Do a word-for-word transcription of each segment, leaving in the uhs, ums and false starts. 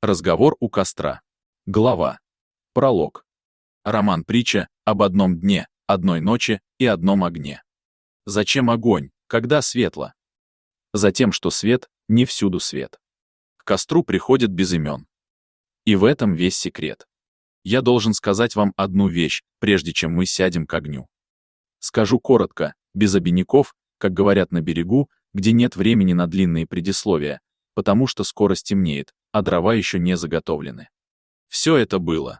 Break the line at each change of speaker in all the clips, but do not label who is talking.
Разговор у костра. Глава. Пролог. Роман-притча об одном дне, одной ночи и одном огне. Зачем огонь, когда светло? Затем, что свет, не всюду свет. К костру приходят без имен. И в этом весь секрет. Я должен сказать вам одну вещь, прежде чем мы сядем к огню. Скажу коротко, без обиняков, как говорят на берегу, где нет времени на длинные предисловия, потому что скоро стемнеет, а дрова еще не заготовлены. Все это было.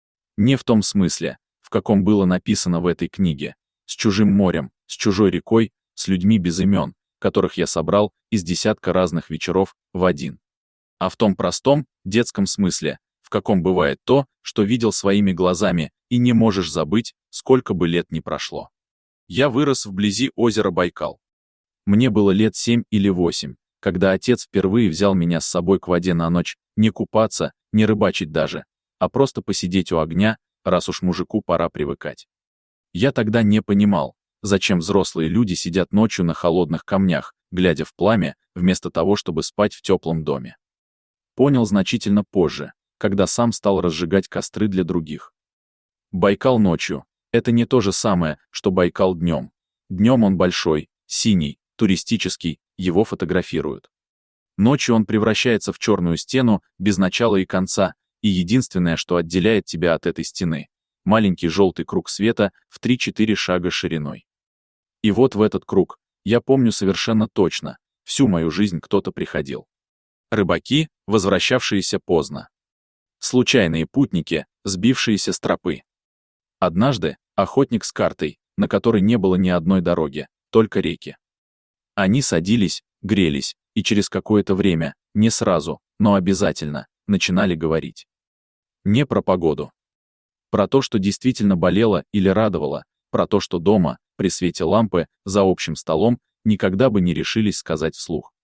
Не в том смысле, в каком было написано в этой книге, с чужим морем, с чужой рекой, с людьми без имен, которых я собрал из десятка разных вечеров в один. А в том простом, детском смысле, в каком бывает то, что видел своими глазами, и не можешь забыть, сколько бы лет ни прошло. Я вырос вблизи озера Байкал. Мне было лет семь или восемь, когда отец впервые взял меня с собой к воде на ночь, не купаться, не рыбачить даже, а просто посидеть у огня, раз уж мужику пора привыкать. Я тогда не понимал, зачем взрослые люди сидят ночью на холодных камнях, глядя в пламя, вместо того, чтобы спать в теплом доме. Понял значительно позже, когда сам стал разжигать костры для других. Байкал ночью — это не то же самое, что Байкал днем. Днем он большой, синий, туристический, его фотографируют. Ночью он превращается в черную стену, без начала и конца, и единственное, что отделяет тебя от этой стены — маленький желтый круг света в три-четыре шага шириной. И вот в этот круг, я помню совершенно точно, всю мою жизнь кто-то приходил. Рыбаки, возвращавшиеся поздно. Случайные путники, сбившиеся с тропы. Однажды охотник с картой, на которой не было ни одной дороги, только реки. Они садились, грелись, и через какое-то время, не сразу, но обязательно, начинали говорить. Не про погоду. Про то, что действительно болело или радовало, про то, что дома, при свете лампы, за общим столом, никогда бы не решились сказать вслух.